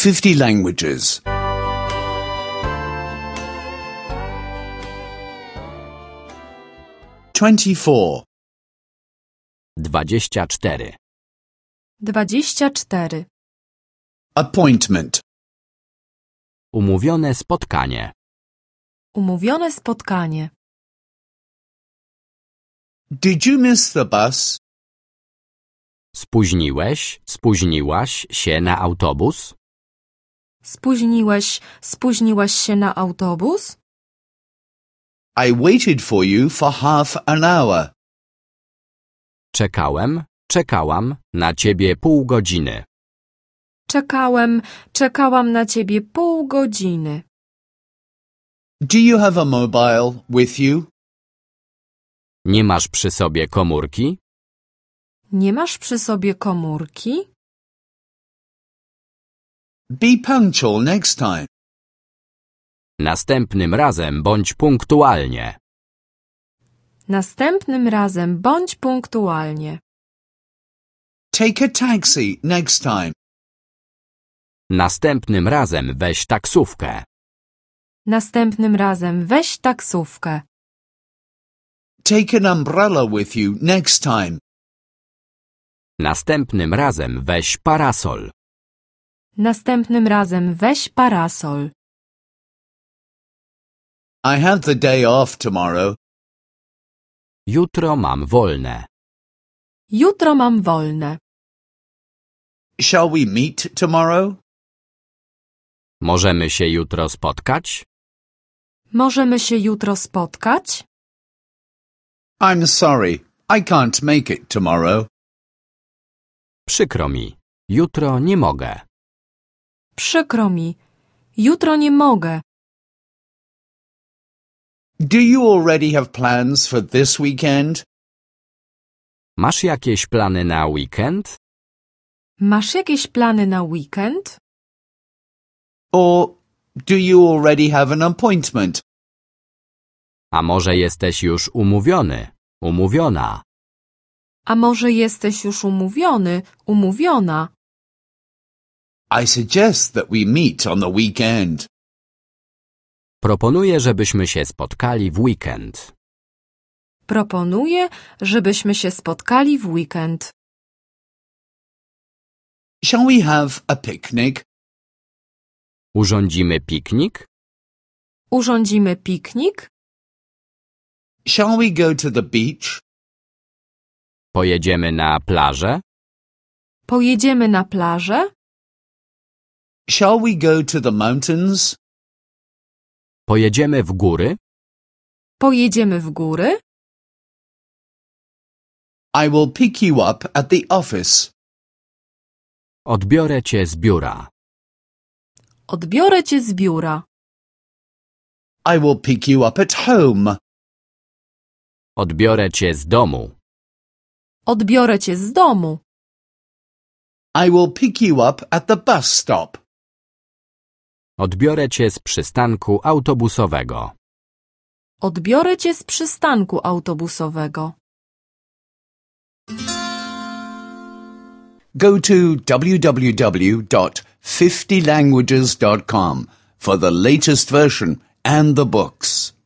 50 languages. 24. 24. 24. Appointment. Umówione spotkanie. Umówione spotkanie. Did you miss the bus? Spóźniłaś się na autobus? Spóźniłaś się na autobus? I waited for you for half an hour. Czekałam na ciebie pół godziny. Czekałam na ciebie pół godziny. Do you have a mobile with you? Nie masz przy sobie komórki? Nie masz przy sobie komórki? Be punctual next time. Następnym razem bądź punktualnie. Następnym razem bądź punktualnie. Take a taxi next time. Następnym razem weź taksówkę. Następnym razem weź taksówkę. Take an umbrella with you next time. Następnym razem weź parasol. Następnym razem weź parasol. I have the day off tomorrow. Jutro mam wolne. Jutro mam wolne. Shall we meet tomorrow? Możemy się jutro spotkać? Możemy się jutro spotkać? I'm sorry, I can't make it tomorrow. Przykro mi. Jutro nie mogę. Przykro mi. Jutro nie mogę. Do you already have plans for this weekend? Masz jakieś plany na weekend? Masz jakieś plany na weekend? Or do you already have an appointment? A może jesteś już umówiony? Umówiona? A może jesteś już umówiony? Umówiona? I suggest that we meet on the weekend. Proponuję, żebyśmy się spotkali w weekend. Proponuję, żebyśmy się spotkali w weekend. Shall we have a picnic? Urządzimy piknik? Urządzimy piknik? Shall we go to the beach? Pojedziemy na plażę? Pojedziemy na plażę? Shall we go to the mountains? Pojedziemy w góry? Pojedziemy w góry? I will pick you up at the office. Odbiorę cię z biura. Odbiorę cię z biura. I will pick you up at home. Odbiorę cię z domu. Odbiorę cię z domu. I will pick you up at the bus stop. Odbiorę cię z przystanku autobusowego. Odbiorę cię z przystanku autobusowego. Go to www.50languages.com for the latest version and the books.